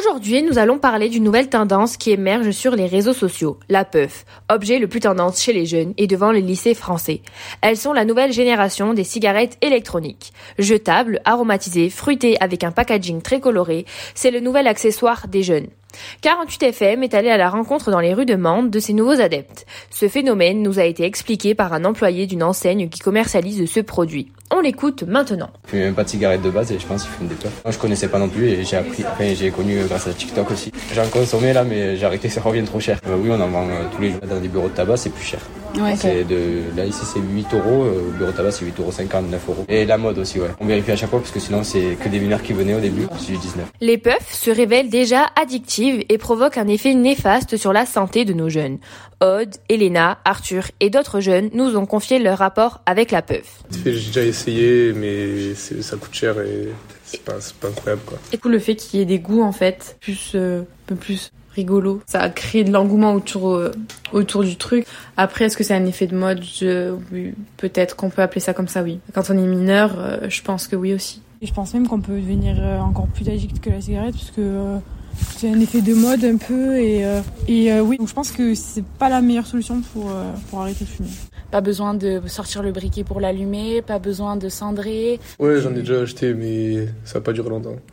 Aujourd'hui, nous allons parler d'une nouvelle tendance qui émerge sur les réseaux sociaux, la puff, objet le plus tendance chez les jeunes et devant les lycées français. Elles sont la nouvelle génération des cigarettes électroniques. Jetables, aromatisées, fruitées avec un packaging très coloré, c'est le nouvel accessoire des jeunes. 48FM est allé à la rencontre dans les rues de Mende de ces nouveaux adeptes. Ce phénomène nous a été expliqué par un employé d'une enseigne qui commercialise ce produit. On l'écoute maintenant. Je fumais même pas de cigarettes de base et je pense qu'ils fument des puffs. Moi je connaissais pas non plus et j'ai appris, j'ai connu grâce à TikTok aussi. J'en consommais là mais j'ai arrêté, ça revient trop cher. Oui, on en vend tous les jours dans des bureaux de tabac, c'est plus cher. Ouais, Là ici c'est 8 euros, au bureau de tabac c'est 8,50 €, 9 €. Et la mode aussi, ouais. On vérifie à chaque fois parce que sinon c'est que des mineurs qui venaient au début, c'est du 19. Les puffs se révèlent déjà addictives et provoquent un effet néfaste sur la santé de nos jeunes. Aude, Elena, Arthur et d'autres jeunes nous ont confié leur rapport avec la puff. J'ai déjà essayé mais ça coûte cher et c'est pas incroyable quoi. Et le fait qu'il y ait des goûts en fait un peu plus rigolo, ça a créé de l'engouement autour du truc. Après, est-ce que c'est un effet de mode? Oui, peut-être qu'on peut appeler ça comme ça, oui. Quand on est mineur, je pense que oui aussi. Et je pense même qu'on peut devenir encore plus addict que la cigarette parce que c'est un effet de mode un peu et oui. Donc je pense que c'est pas la meilleure solution pour arrêter de fumer. Pas besoin de sortir le briquet pour l'allumer, pas besoin de cendrer. Ouais, j'en ai déjà acheté mais ça a pas duré longtemps.